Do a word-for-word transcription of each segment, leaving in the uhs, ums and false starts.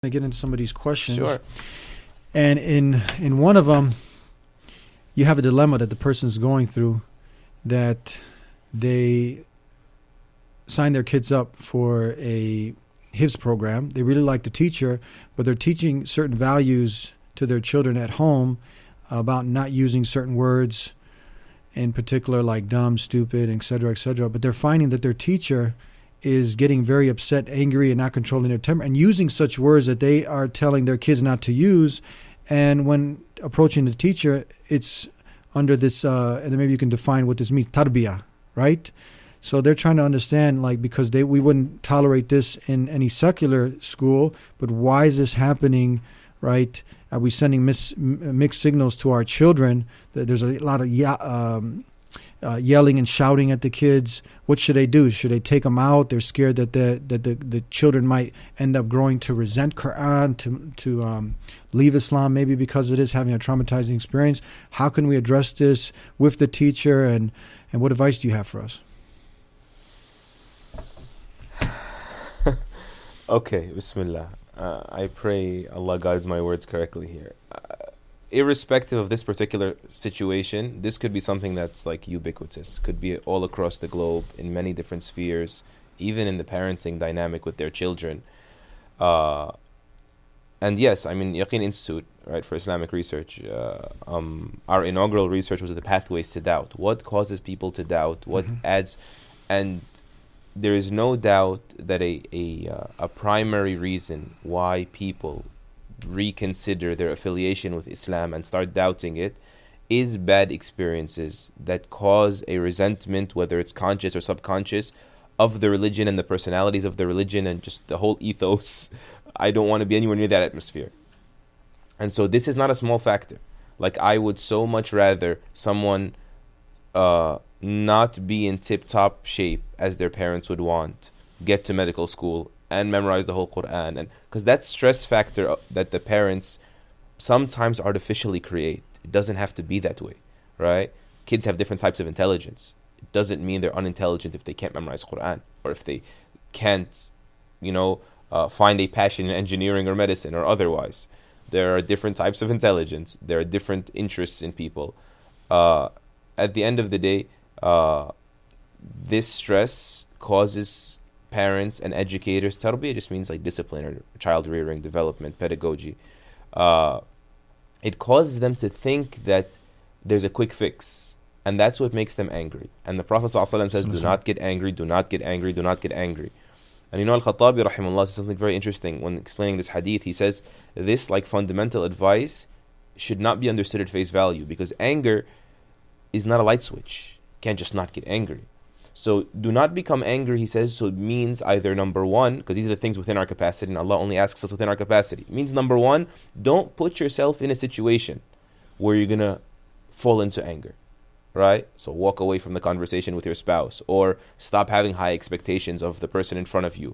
to get into some of these questions. Sure. And in in one of them, you have a dilemma that the person is going through, that they sign their kids up for a Hifz program. They really like the teacher, but they're teaching certain values to their children at home about not using certain words, in particular like dumb, stupid, et cetera, et cetera. But they're finding that their teacher is getting very upset, angry, and not controlling their temper, and using such words that they are telling their kids not to use. And when approaching the teacher, it's under this, uh, and then maybe you can define what this means, tarbiyah, right? So they're trying to understand, like, because they we wouldn't tolerate this in any secular school, but why is this happening, right? Are we sending mis, mixed signals to our children? There's a lot of yeah, um, uh, yelling and shouting at the kids. What should they do? Should they take them out? They're scared that the that the, the children might end up growing to resent Quran, to to um, leave Islam, maybe because it is having a traumatizing experience. How can we address this with the teacher, and, and what advice do you have for us? Okay, Bismillah. Uh, I pray Allah guides my words correctly here. Uh, irrespective of this particular situation, this could be something that's like ubiquitous, could be all across the globe in many different spheres, even in the parenting dynamic with their children. Uh, and yes, I mean, Yaqeen Institute, right, for Islamic research, uh, um, our inaugural research was the pathways to doubt. What causes people to doubt? What mm-hmm. adds? And there is no doubt that a a, uh, a primary reason why people reconsider their affiliation with Islam and start doubting it is bad experiences that cause a resentment, whether it's conscious or subconscious, of the religion and the personalities of the religion and just the whole ethos. I don't want to be anywhere near that atmosphere. And so this is not a small factor. Like, I would so much rather someone uh, not be in tip-top shape as their parents would want, get to medical school and memorize the whole Quran, and because that stress factor that the parents sometimes artificially create, it doesn't have to be that way, right? Kids have different types of intelligence. It doesn't mean they're unintelligent if they can't memorize Quran, or if they can't, you know, uh, find a passion in engineering or medicine or otherwise. There are different types of intelligence. There are different interests in people. Uh, at the end of the day, uh, this stress causes parents and educators, tarbiyah just means like discipline or child rearing, development, pedagogy. Uh, it causes them to think that there's a quick fix, and that's what makes them angry. And the Prophet ﷺ says, do not get angry, do not get angry, do not get angry. And you know, Al-Khattabi rahimahullah says something very interesting when explaining this hadith. He says, this like fundamental advice should not be understood at face value, because anger is not a light switch. You can't just not get angry. So do not become angry, he says, so it means either number one, because these are the things within our capacity, and Allah only asks us within our capacity. It means number one, don't put yourself in a situation where you're going to fall into anger, right? So walk away from the conversation with your spouse, or stop having high expectations of the person in front of you.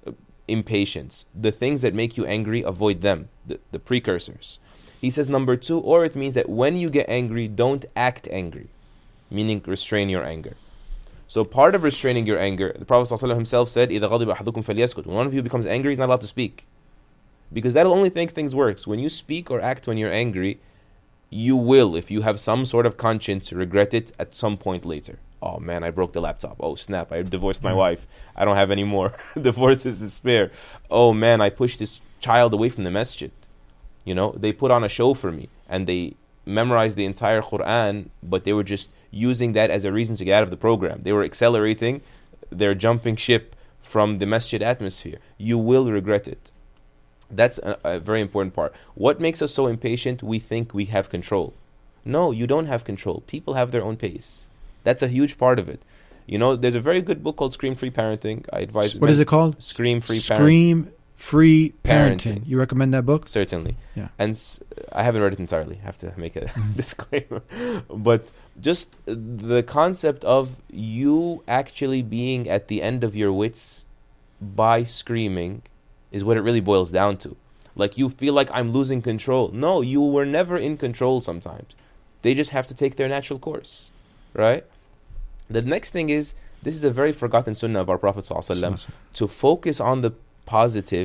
Impatience. The things that make you angry, avoid them, the, the precursors. He says number two, or it means that when you get angry, don't act angry, meaning restrain your anger. So part of restraining your anger, the Prophet ﷺ himself said, إِذَا غَضِبَ أَحَدُكُمْ فَلْيَسْكُتْ. When one of you becomes angry, he's not allowed to speak. Because that'll only make things worse. When you speak or act when you're angry, you will, if you have some sort of conscience, regret it at some point later. Oh man, I broke the laptop. Oh snap, I divorced my wife. I don't have any more. Divorce is despair. Oh man, I pushed this child away from the masjid. You know, they put on a show for me and they memorized the entire Quran, but they were just using that as a reason to get out of the program. They were accelerating their jumping ship from the masjid atmosphere. You will regret it. That's a, a very important part. What makes us so impatient? We think we have control. No, you don't have control. People have their own pace. That's a huge part of it. You know, there's a very good book called Scream Free Parenting. I advise. What is it called? Scream Free Parenting. Scream Free Parenting. Parenting. You recommend that book? Certainly. Yeah. And s- I haven't read it entirely. I have to make a disclaimer. But just the concept of you actually being at the end of your wits by screaming is what it really boils down to. Like, you feel like I'm losing control. No, you were never in control sometimes. They just have to take their natural course, right? The next thing is, this is a very forgotten sunnah of our Prophet ﷺ, to focus on the positives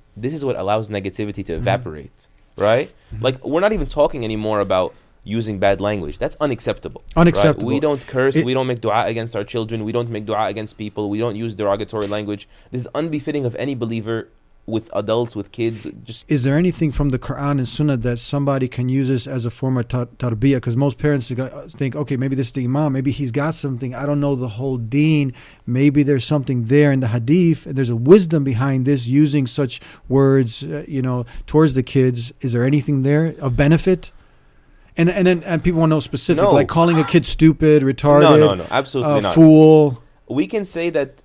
this is what allows negativity to Mhm. evaporate, right? Mhm. Like, we're not even talking anymore about using bad language. That's unacceptable. Unacceptable. Right? We don't curse. It- we don't make dua against our children. We don't make dua against people. We don't use derogatory language. This is unbefitting of any believer, with adults, with kids. Just Is there anything from the Quran and Sunnah that somebody can use this as a form of tar- tarbiyah? Because most parents think, okay, maybe this is the imam, maybe he's got something. I don't know the whole deen. Maybe there's something there in the hadith. And there's a wisdom behind this, using such words, uh, you know, towards the kids. Is there anything there of benefit? And and then and people want to know specific, No. like calling a kid stupid, retarded, no, no, no, absolutely uh, not. fool. We can say that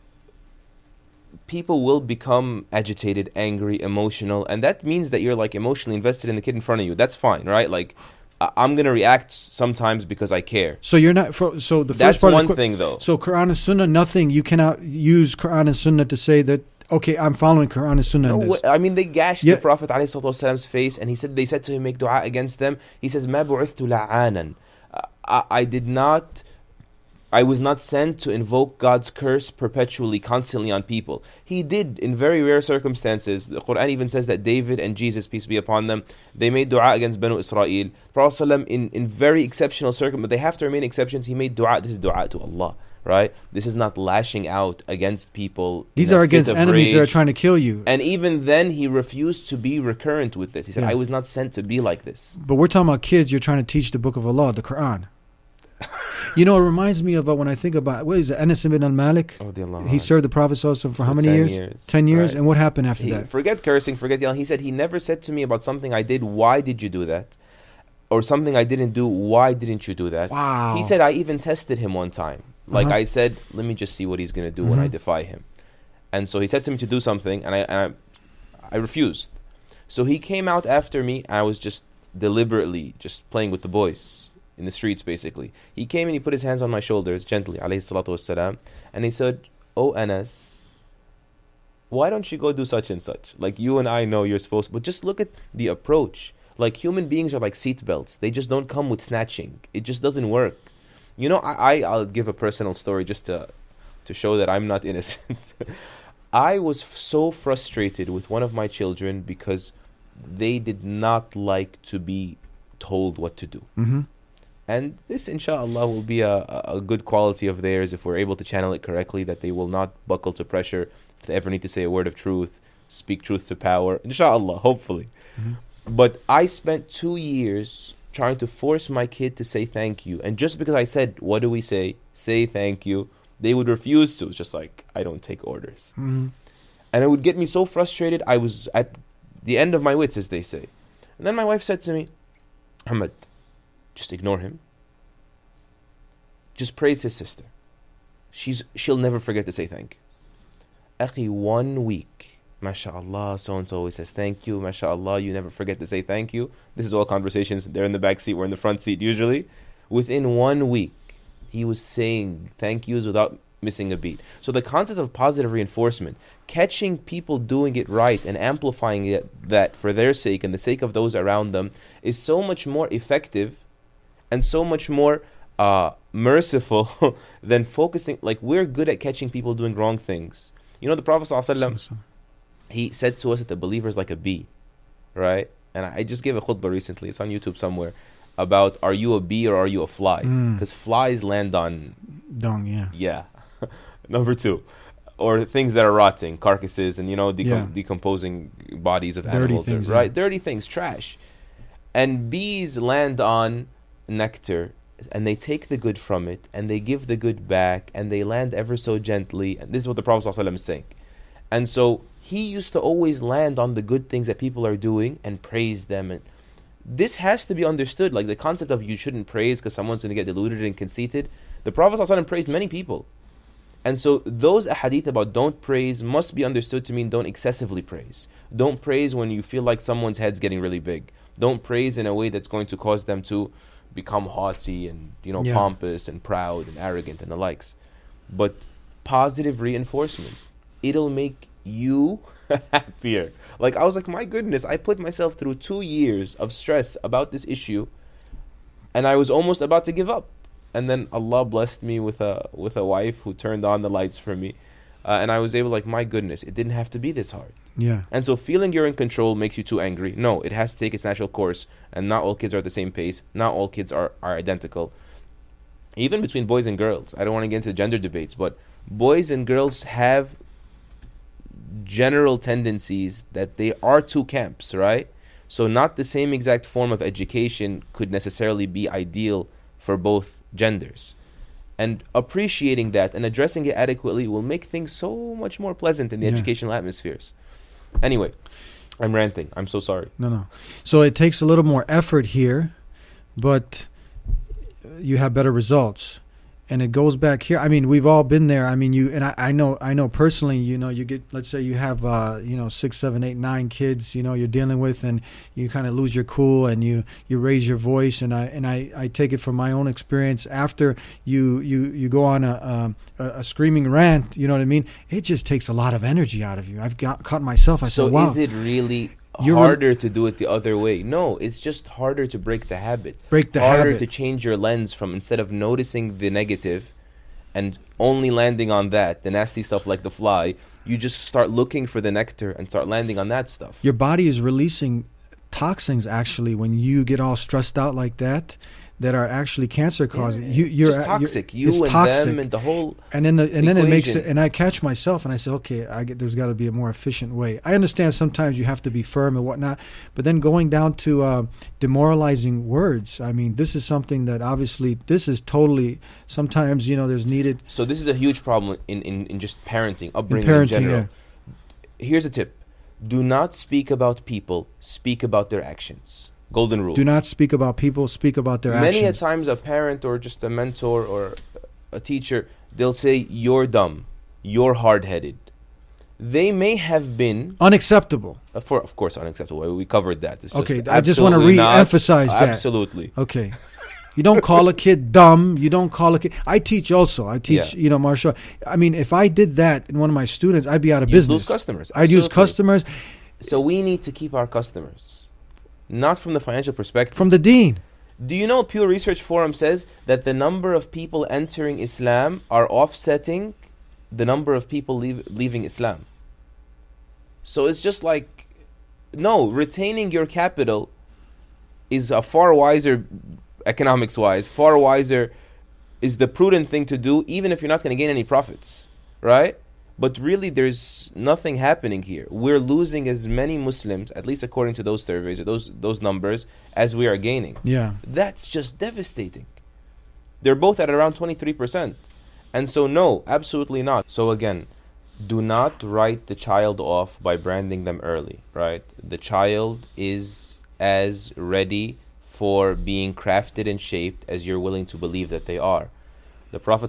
people will become agitated, angry, emotional, and that means that you're like emotionally invested in the kid in front of you. That's fine, right? Like, I- I'm gonna react sometimes because I care. So you're not. For, so the That's first part one of the, que- thing, though. So Quran and Sunnah, nothing. You cannot use Quran and Sunnah to say that, okay, I'm following Quran and Sunnah. No, in this. wh- I mean, they gashed Yeah. the Prophet ﷺ's face, and he said they said to him, make dua against them. He says, "Ma bu'ithtu la'anan." Uh, I, I did not. I was not sent to invoke God's curse perpetually, constantly on people. He did in very rare circumstances. The Quran even says that David and Jesus, peace be upon them, they made dua against Banu Israel. Prophet ﷺ, in, in very exceptional circumstances, but they have to remain exceptions, he made dua. This is dua to Allah, right? This is not lashing out against people. These in a are fit against of enemies that are rage. trying to kill you. And even then, he refused to be recurrent with this. He said, Yeah. I was not sent to be like this. But we're talking about kids. You're trying to teach the book of Allah, the Quran. You know, it reminds me of uh, when I think about, what is it, Anas ibn al-Malik? He served the Prophet ﷺ for how many ten years? years. Ten years. Right. And what happened after He, that? forget cursing, forget yelling. He said, he never said to me about something I did, why did you do that? Or something I didn't do, why didn't you do that? Wow. He said, I even tested him one time. Like, Uh-huh. I said, let me just see what he's going to do when I Mhm. defy him. And so he said to me to do something, and I, and I, I refused. So he came out after me, and I was just deliberately just playing with the boys in the streets, basically. He came and he put his hands on my shoulders gently, alayhi salatu wassalam, and he said, oh, Anas, why don't you go do such and such? Like, you and I know you're supposed to, but just look at the approach. Like, human beings are like seat belts. They just don't come with snatching. It just doesn't work. You know, I, I, I'll give a personal story just to, to show that I'm not innocent. I was f- so frustrated with one of my children because they did not like to be told what to do. Mm-hmm. And this, inshallah, will be a, a a good quality of theirs if we're able to channel it correctly, that they will not buckle to pressure if they ever need to say a word of truth, speak truth to power. Inshallah, hopefully. Mm-hmm. But I spent two years trying to force my kid to say thank you. And just because I said, what do we say? Say thank you. They would refuse to. It's just like, I don't take orders. Mm-hmm. And it would get me so frustrated. I was at the end of my wits, as they say. And then my wife said to me, Ahmed, just ignore him. Just praise his sister. She's She'll never forget to say thank you. Akhi, one week, mashallah, so-and-so always says thank you. Mashallah, you never forget to say thank you. This is all conversations. They're in the back seat. We're in the front seat usually. Within one week, he was saying thank yous without missing a beat. So the concept of positive reinforcement, catching people doing it right and amplifying it, that for their sake and the sake of those around them, is so much more effective and so much more uh, merciful than focusing. Like, we're good at catching people doing wrong things. You know, the Prophet ﷺ, he said to us that the believer is like a bee, right? And I just gave a khutbah recently, it's on YouTube somewhere, about are you a bee or are you a fly? Mm. Because flies land on, Dung, yeah. yeah. Number two, or things that are rotting, carcasses and, you know, decom- Yeah. decomposing bodies of Dirty animals, or- things, yeah. right? Dirty things, trash. And bees land on nectar, and they take the good from it, and they give the good back, and they land ever so gently. And this is what the Prophet ﷺ is saying. And so he used to always land on the good things that people are doing and praise them. And this has to be understood. Like, the concept of you shouldn't praise because someone's going to get deluded and conceited. The Prophet ﷺ praised many people. And so those ahadith about don't praise must be understood to mean don't excessively praise. Don't praise when you feel like someone's head's getting really big. Don't praise in a way that's going to cause them to become haughty and, you know, Yeah. pompous and proud and arrogant and the likes. But positive reinforcement, it'll make you happier. Like, I was like, my goodness, I put myself through two years of stress about this issue, and I was almost about to give up. And then Allah blessed me with a with a wife who turned on the lights for me. Uh, and I was able, like, my goodness, it didn't have to be this hard. Yeah. And so feeling you're in control makes you too angry. No, it has to take its natural course. And not all kids are at the same pace. Not all kids are, are identical. Even between boys and girls. I don't want to get into gender debates, but boys and girls have general tendencies that they are two camps, right? So not the same exact form of education could necessarily be ideal for both genders. And appreciating that and addressing it adequately will make things so much more pleasant in the Yeah. educational atmospheres. Anyway, I'm ranting. I'm so sorry. No, no. So it takes a little more effort here, but you have better results. And it goes back here. I mean, we've all been there. I mean, you and I, I know I know personally, you know, you get, let's say you have, uh, you know, six, seven, eight, nine kids, you know, you're dealing with, and you kind of lose your cool and you, you raise your voice. And I and I, I take it from my own experience. After you, you, you go on a, a, a screaming rant, you know what I mean? It just takes a lot of energy out of you. I've got caught myself. I So said, wow. is it really You're harder to do it the other way? No, it's just harder to break the habit. Break the harder habit. to change your lens from, instead of noticing the negative and only landing on that, the nasty stuff like the fly, you just start looking for the nectar and start landing on that stuff. Your body is releasing toxins actually when you get all stressed out like that, that are actually cancer causing. Yeah. You, you're just toxic. You're, you and toxic. them and the whole. And then, the, and then it makes it. equation. And I catch myself, and I say, okay, I get, there's got to be a more efficient way. I understand sometimes you have to be firm and whatnot, but then going down to uh, demoralizing words. I mean, this is something that obviously this is totally. Sometimes you know there's needed. So this is a huge problem in, in, in just parenting, upbringing In parenting, in general. yeah. Here's a tip: do not speak about people. Speak about their actions. Golden rule. Do not speak about people. Speak about their Many actions. a times a parent or just a mentor or a teacher, they'll say, you're dumb, you're hard-headed. They may have been, Unacceptable. uh, for of course, unacceptable. We covered that. It's Okay, just I just want to absolutely not- re-emphasize that. Absolutely. Okay. You don't call a kid dumb. You don't call a kid. I teach also. I teach, Yeah. you know, martial. I mean, if I did that in one of my students, I'd be out of You'd business. lose customers. I'd use Absolutely. customers So we need to keep our customers. Not from the financial perspective. from the dean. Do you know Pew Research Forum says that the number of people entering Islam are offsetting the number of people leave, leaving Islam? So it's just like, no, retaining your capital is a far wiser, economics-wise, far wiser, is the prudent thing to do, even if you're not going to gain any profits, right? But really, there's nothing happening here. We're losing as many Muslims, at least according to those surveys or those those numbers, as we are gaining. Yeah. That's just devastating. They're both at around twenty-three percent. And so, no, absolutely not. So again, do not write the child off by branding them early, right? The child is as ready for being crafted and shaped as you're willing to believe that they are. The Prophet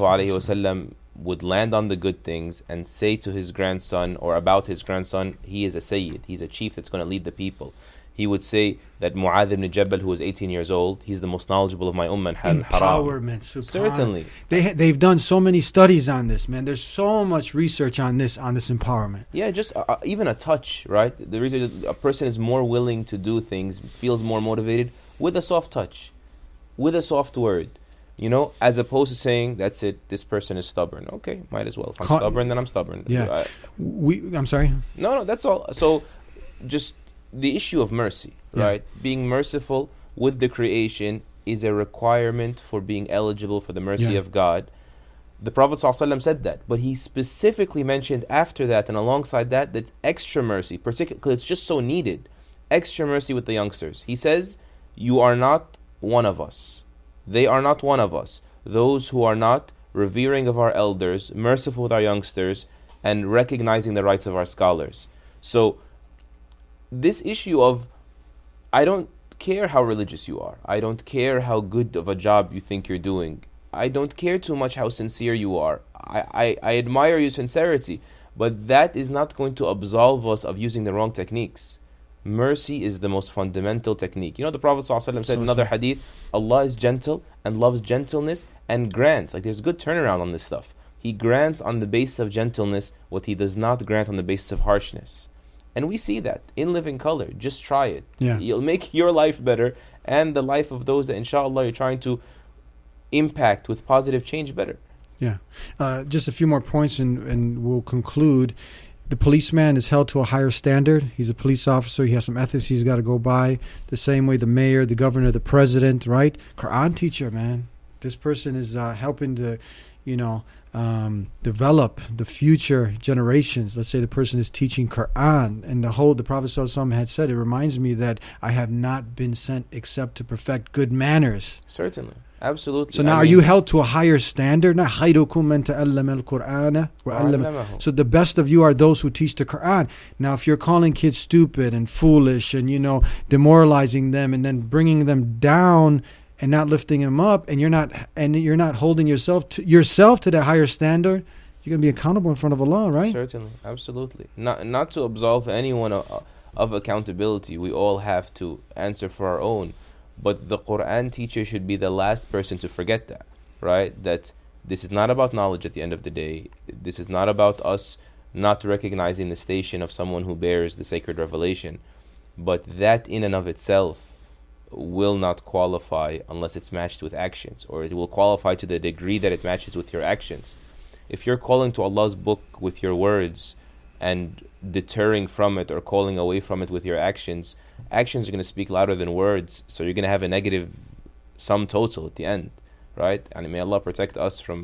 ﷺ would land on the good things and say to his grandson, or about his grandson, he is a Sayyid, he's a chief that's going to lead the people. He would say that Mu'adh ibn Jabal, who was eighteen years old, he's the most knowledgeable of my ummah in Haram. Empowerment. subhanallah. Certainly. They ha- they've done so many studies on this, man. There's so much research on this on this empowerment. Yeah, just uh, uh, even a touch, right? The reason a person is more willing to do things, feels more motivated with a soft touch, with a soft word, you know, as opposed to saying, that's it, this person is stubborn. Okay, might as well. If I'm Ca- stubborn, then I'm stubborn. Yeah. I- We. I'm sorry. no, no, that's all. So just the issue of mercy, Yeah. right? Being merciful with the creation is a requirement for being eligible for the mercy Yeah. of God. The Prophet ﷺ said that, but he specifically mentioned after that and alongside that that extra mercy, particularly because it's just so needed, extra mercy with the youngsters. He says, you are not one of us. They are not one of us. Those who are not revering of our elders, merciful with our youngsters, and recognizing the rights of our scholars. So this issue of, I don't care how religious you are. I don't care how good of a job you think you're doing. I don't care too much how sincere you are. I, I, I admire your sincerity, but that is not going to absolve us of using the wrong techniques. Mercy is the most fundamental technique. You know, the Prophet ﷺ said in another hadith, Allah is gentle and loves gentleness and grants. Like, there's good turnaround on this stuff. He grants on the basis of gentleness what he does not grant on the basis of harshness. And we see that in living color. Just try it. Yeah. You'll make your life better and the life of those that inshallah you're trying to impact with positive change better. Yeah. Uh, just a few more points and, and we'll conclude. The policeman is held to a higher standard. He's a police officer. He has some ethics he's got to go by. The same way the mayor, the governor, the president, right? Quran teacher, man. This person is uh, helping to, you know, um, develop the future generations. Let's say the person is teaching Quran, and the whole, the Prophet ﷺ had said, it reminds me that I have not been sent except to perfect good manners. Certainly. Absolutely. So now I are mean, you held to a higher standard? Not خَيْرُكُم مَّن تَعَلَّمَ الْقُرْآنَ وَعَلَّمَهُ. So the best of you are those who teach the Quran. Now if you're calling kids stupid and foolish and, you know, demoralizing them and then bringing them down and not lifting them up, and you're not and you're not holding yourself to yourself to that higher standard, you're going to be accountable in front of Allah, right? Certainly. Absolutely. Not not to absolve anyone of, of accountability. We all have to answer for our own. But the Quran teacher should be the last person to forget that, right? That this is not about knowledge at the end of the day. This is not about us not recognizing the station of someone who bears the sacred revelation. But that in and of itself will not qualify unless it's matched with actions, or it will qualify to the degree that it matches with your actions. If you're calling to Allah's book with your words and deterring from it or calling away from it with your actions, actions are going to speak louder than words, so you're going to have a negative sum total at the end, right? And may Allah protect us from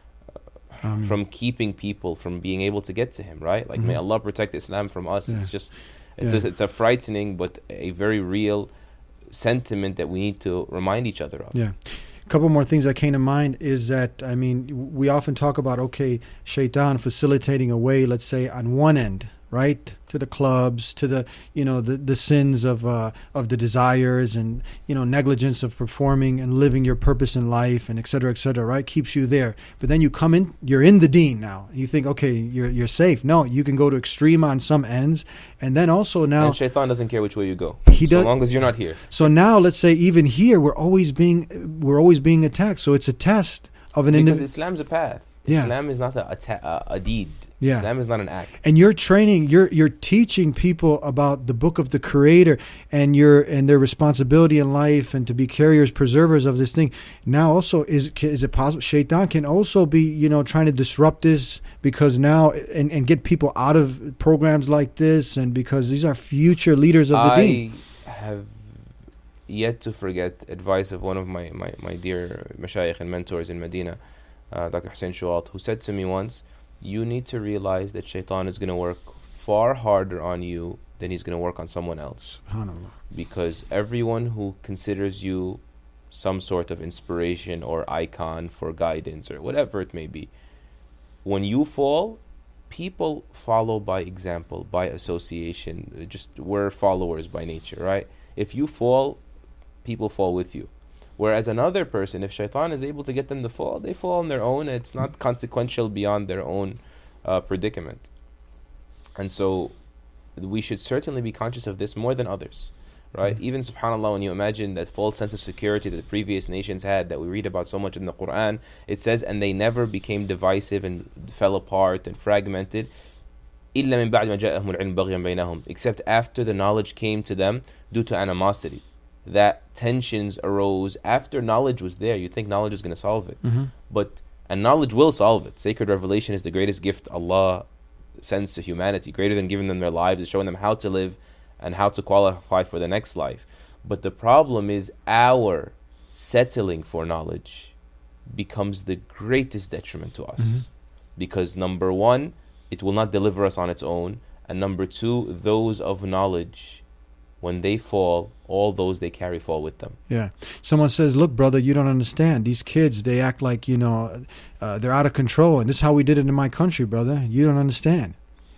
uh, Ameen. from keeping people from being able to get to Him, right? Like, Mhm. may Allah protect Islam from us. Yeah. It's just, it's, Yeah. a, it's a frightening but a very real sentiment that we need to remind each other of. Yeah. A couple more things that came to mind is that, I mean, we often talk about, okay, shaitan facilitating a way, let's say, on one end, right, to the clubs, to the, you know, the, the sins of uh, of the desires and, you know, negligence of performing and living your purpose in life and et cetera, et cetera, right, keeps you there. But then you come in, you're in the deen now. You think, okay, you're you're safe. No, you can go to extreme on some ends. And then also now, And shaitan doesn't care which way you go, He so does- long as you're not here. so now let's say even here, we're always being, we're always being attacked. So it's a test of an Because individual. Islam's a path. Yeah. Islam is not a, a, ta- a, a deed. Yeah. Islam is not an act. And you're training, you're you're teaching people about the book of the Creator and your and their responsibility in life and to be carriers, preservers of this thing. Now also, is can, is it possible Shaitan can also be, you know, trying to disrupt this, because now and, and get people out of programs like this, and because these are future leaders of the I deen. have yet to forget advice of one of my, my, my dear mashayikh and mentors in Medina, uh, Doctor Hussein Shualt, who said to me once, you need to realize that shaitan is going to work far harder on you than he's going to work on someone else. SubhanAllah. Because everyone who considers you some sort of inspiration or icon for guidance or whatever it may be, when you fall, people follow by example, by association. Just we're followers by nature, right? If you fall, people fall with you. Whereas another person, if shaitan is able to get them to fall, they fall on their own. It's not consequential beyond their own uh, predicament. And so we should certainly be conscious of this more than others, right? Mm-hmm. Even subhanAllah, when you imagine that false sense of security that the previous nations had, that we read about so much in the Quran, it says, and they never became divisive and fell apart and fragmented, إِلَّا مِن بَعْدِ مَا جَاءَهُمُ الْعِلْمُ بَغْيًا بَيْنَهُم, except after the knowledge came to them due to animosity. That tensions arose after knowledge was there. You'd think knowledge is going to solve it. Mm-hmm. But, and knowledge will solve it. Sacred revelation is the greatest gift Allah sends to humanity, greater than giving them their lives, is showing them how to live and how to qualify for the next life. But the problem is our settling for knowledge becomes the greatest detriment to us. Mhm. Because number one, it will not deliver us on its own. And number two, those of knowledge, when they fall, all those they carry fall with them. Yeah. Someone says, look, brother, you don't understand. These kids, they act like, you know, uh, they're out of control. And this is how we did it in my country, brother. You don't understand.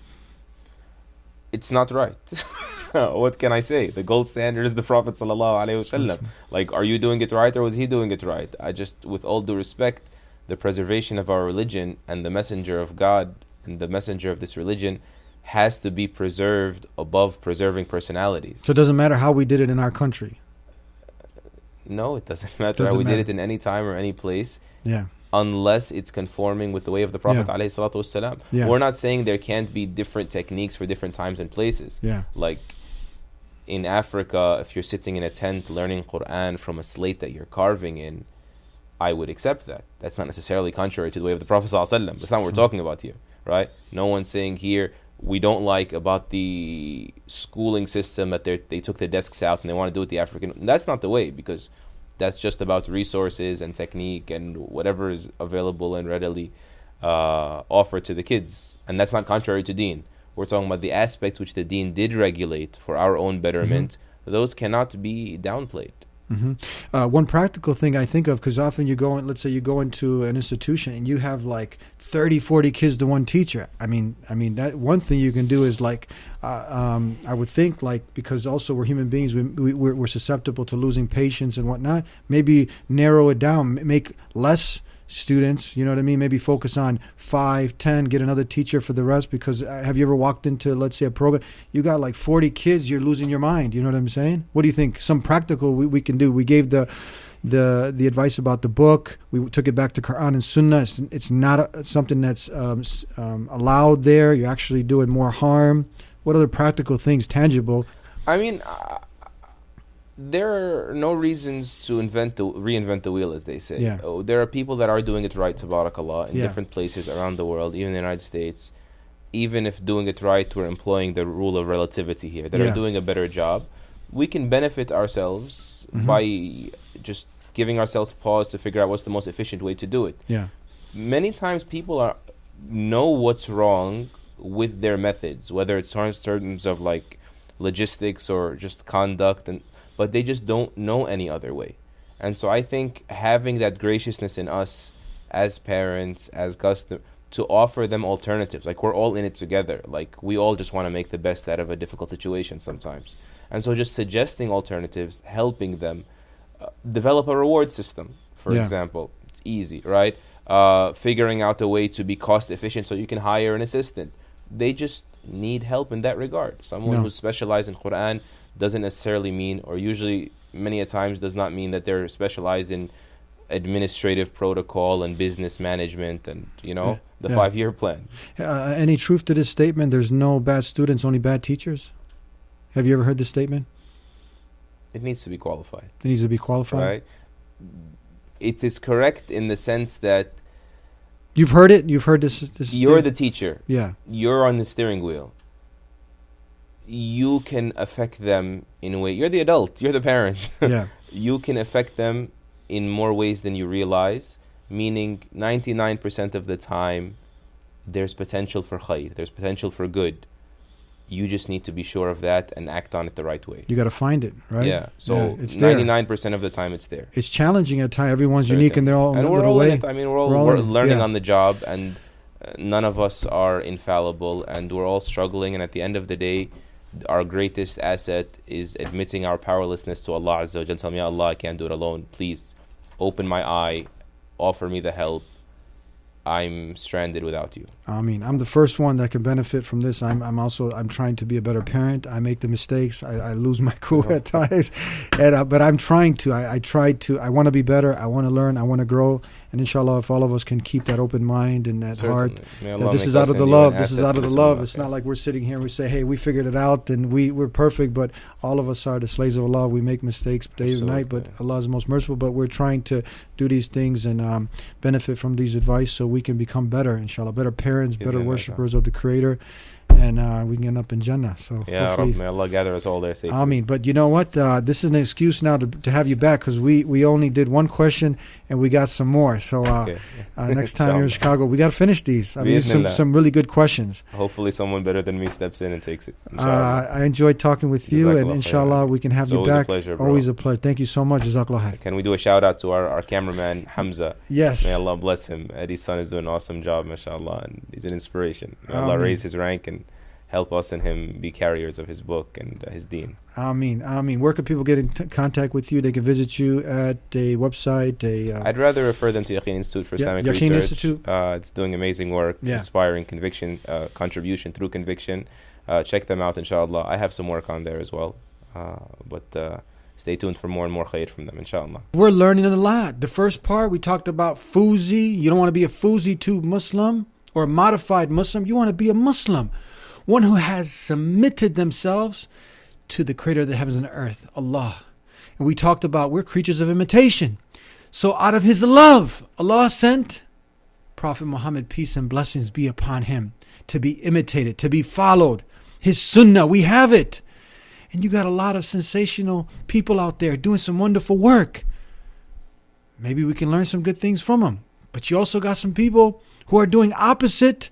It's not right. What can I say? The gold standard is the Prophet sallallahu alaihi wasallam. Like, are you doing it right, or was he doing it right? I just, with all due respect, the preservation of our religion and the messenger of God and the messenger of this religion has to be preserved above preserving personalities. So it doesn't matter how we did it in our country. No, it doesn't matter Doesn't how we matter. did it in any time or any place, Yeah. unless it's conforming with the way of the Prophet Yeah. alayhi salatu wassalam. Yeah. We're not saying there can't be different techniques for different times and places. Yeah. Like in Africa, if you're sitting in a tent learning Quran from a slate that you're carving in, I would accept that. That's not necessarily contrary to the way of the Prophet ﷺ. That's not what we're talking about here, right? No one's saying here we don't like about the schooling system that they they took the desks out and they want to do it the African. That's not the way, because that's just about resources and technique and whatever is available and readily uh, offered to the kids. And that's not contrary to deen. We're talking about the aspects which the deen did regulate for our own betterment. Mm-hmm. Those cannot be downplayed. Mm-hmm. Uh, one practical thing I think of, because often you go in, let's say you go into an institution and you have like thirty, forty kids to one teacher. I mean, I mean that one thing you can do is like, uh, um, I would think like, because also we're human beings, we, we, we're, we're susceptible to losing patience and whatnot. Maybe narrow it down, make less students, you know what I mean? Maybe focus on five, ten, get another teacher for the rest. Because uh, have you ever walked into, let's say, a program, you got like forty kids, you're losing your mind. You know what I'm saying? What do you think? Some practical we, we can do. We gave the the the advice about the book. We took it back to Quran and Sunnah. It's, it's not a, something that's um, um, allowed there. You're actually doing more harm. What other practical things, tangible? I mean, uh, there are no reasons to invent the, reinvent the wheel, as they say. Yeah. Oh, there are people that are doing it right, tabarakallah, in Yeah. different places around the world, even in the United States. Even if doing it right, we're employing the rule of relativity here, that Yeah. are doing a better job. We can benefit ourselves Mhm. by just giving ourselves pause to figure out what's the most efficient way to do it. Yeah. Many times people are know what's wrong with their methods, whether it's in terms of like logistics or just conduct, and but they just don't know any other way. And so I think having that graciousness in us as parents, as custom, to offer them alternatives, like we're all in it together, like we all just want to make the best out of a difficult situation sometimes. And so just suggesting alternatives, helping them uh, develop a reward system, for Yeah. example. It's easy, right? Uh, figuring out a way to be cost efficient so you can hire an assistant. They just need help in that regard. Someone No. who's specialized in Quran doesn't necessarily mean, or usually many a times does not mean, that they're specialized in administrative protocol and business management and, you know, Yeah. the Yeah. five-year plan. Uh, any truth to this statement? There's no bad students, only bad teachers. Have you ever heard this statement? It needs to be qualified, It needs to be qualified. right? It is correct in the sense that You've heard it. You've heard this. this you're sta- the teacher. yeah. You're on the steering wheel. You can affect them in a way. You're the adult. You're the parent. Yeah. You can affect them in more ways than you realize, meaning ninety-nine percent of the time there's potential for khair, there's potential for good. You just need to be sure of that and act on it the right way. You got to find it, right? Yeah. So Yeah, it's there. ninety-nine percent of the time it's there. It's challenging at times. Everyone's unique in Certainly. their own And we're little all way. in it. I mean, we're all, We're all we're in it, learning yeah. on the job, and uh, none of us are infallible, and we're all struggling. And at the end of the day, our greatest asset is admitting our powerlessness to Allah Azza wa Jalla. Tell me, Allah, I can't do it alone. Please open my eye, offer me the help. I'm stranded without you. I mean, I'm the first one that can benefit from this. I'm, I'm also, I'm trying to be a better parent. I make the mistakes. I, I lose my cool at times, and uh, but I'm trying to. I, I try to. I want to be better. I want to learn. I want to grow. And inshallah, if all of us can keep that open mind and that heart, Certainly. May that Allah this make is us out of the and you love. an This is asset out to of the this love. ummah. It's not like we're sitting here and we say, "Hey, we figured it out and we we're perfect." But all of us are the slaves of Allah. We make mistakes day and night, but Absolutely. Allah is the most merciful. But we're trying to do these things and um, benefit from these advice so we can become better, inshallah, better parents, better Idhnillah. worshippers of the Creator, and uh, we can end up in Jannah. So Ya hopefully, Rabb, may Allah gather us all there safely. I mean, but you know what? Uh, this is an excuse now to, to have you back because we, we only did one question and we got some more. So uh, Okay. uh, next time you're in Inshallah. Chicago, we got to finish these. I mean, these are some, Bismillah. some really good questions. Hopefully someone better than me steps in and takes it. Uh, Inshallah. I enjoyed talking with you, and Jazakallah inshallah khairan. we can have It's you always a back. pleasure, bro. Always a pleasure. Thank you so much. Jazakallah khair. Can we do a shout out to our, our cameraman Hamza? Yes. May Allah bless him. Eddie's son is doing an awesome job, mashallah, and he's an inspiration. May Allah Ameen. raise his rank and help us and him be carriers of his book and uh, his deen. I mean, I mean, where can people get in t- contact with you? They can visit you at a website. A uh, I'd rather refer them to Yaqeen Institute for Yeah, Islamic Yaqeen Research. Institute. Uh, it's doing amazing work, Yeah. inspiring conviction, uh, contribution through conviction. Uh, check them out, inshallah. I have some work on there as well. Uh, but uh, stay tuned for more and more khair from them, inshallah. We're learning a lot. The first part, we talked about Fuzi. You don't want to be a Fuzi to Muslim or a modified Muslim. You want to be a Muslim, one who has submitted themselves to the Creator of the heavens and earth, Allah. And we talked about we're creatures of imitation. So out of his love, Allah sent Prophet Muhammad, peace and blessings be upon him, to be imitated, to be followed. His sunnah, we have it. And you got a lot of sensational people out there doing some wonderful work. Maybe we can learn some good things from them. But you also got some people who are doing opposite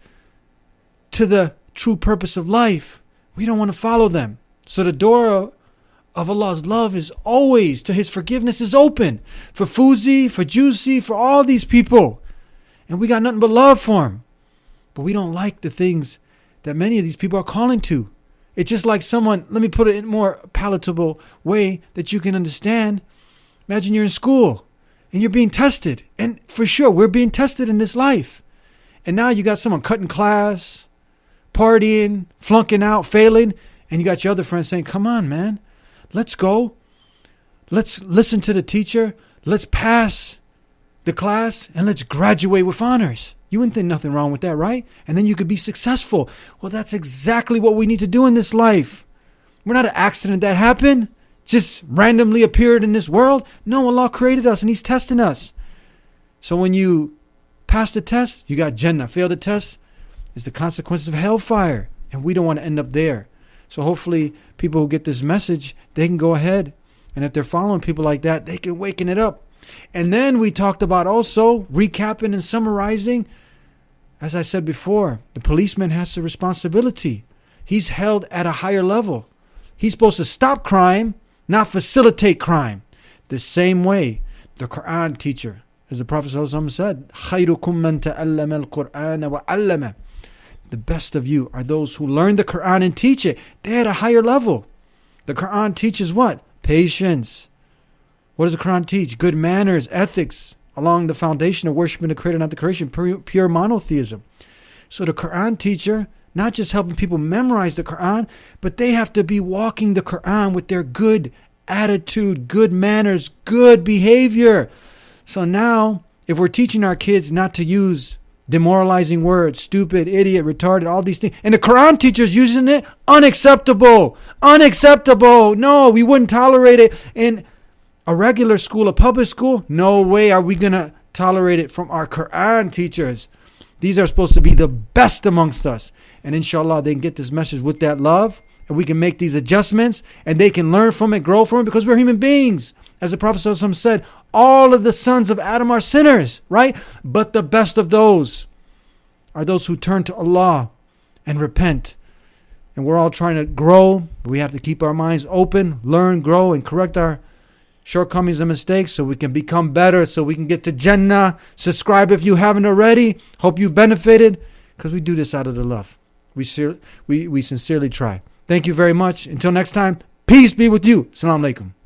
to the true purpose of life. We don't want to follow them. So the door of Allah's love is always, to his forgiveness is open. For Fuzi, for Juicy, for all these people. And we got nothing but love for them. But we don't like the things that many of these people are calling to. It's just like someone, let me put it in a more palatable way that you can understand. Imagine you're in school and you're being tested. And for sure, we're being tested in this life. And now you got someone cutting class, partying, flunking out, failing. And you got your other friends saying, come on, man, let's go. Let's listen to the teacher. Let's pass the class and let's graduate with honors. You wouldn't think nothing wrong with that, right? And then you could be successful. Well, that's exactly what we need to do in this life. We're not an accident that happened, just randomly appeared in this world. No, Allah created us and he's testing us. So when you pass the test, you got Jannah. Fail the test, it's the consequences of hellfire. And we don't want to end up there. So hopefully people who get this message, they can go ahead. And if they're following people like that, they can waken it up. And then we talked about also recapping and summarizing. As I said before, the policeman has a responsibility. He's held at a higher level. He's supposed to stop crime, not facilitate crime. The same way, the Quran teacher, as the Prophet ﷺ said, خَيْرُكُمْ مَنْ تَأَلَّمَ الْقُرْآنَ وَعَلَّمَ. The best of you are those who learn the Quran and teach it. They're at a higher level. The Quran teaches what? Patience. What does the Quran teach? Good manners, ethics, along the foundation of worshiping the Creator, not the creation, pure, pure monotheism. So the Quran teacher, not just helping people memorize the Quran, but they have to be walking the Quran with their good attitude, good manners, good behavior. So now, if we're teaching our kids not to use demoralizing words, stupid, idiot, retarded, all these things, and the Quran teacher's using it, unacceptable, unacceptable. No, we wouldn't tolerate it in a regular school, a public school. No way are we going to tolerate it from our Quran teachers. These are supposed to be the best amongst us. And inshallah, they can get this message with that love. And we can make these adjustments. And they can learn from it, grow from it. Because we're human beings. As the Prophet ﷺ said, all of the sons of Adam are sinners. Right? But the best of those are those who turn to Allah and repent. And we're all trying to grow. We have to keep our minds open, learn, grow, and correct our shortcomings and mistakes so we can become better, so we can get to Jannah. Subscribe if you haven't already. Hope you've benefited, because we do this out of the love. We, ser- we, we sincerely try. Thank you very much. Until next time, peace be with you. Assalamu alaikum.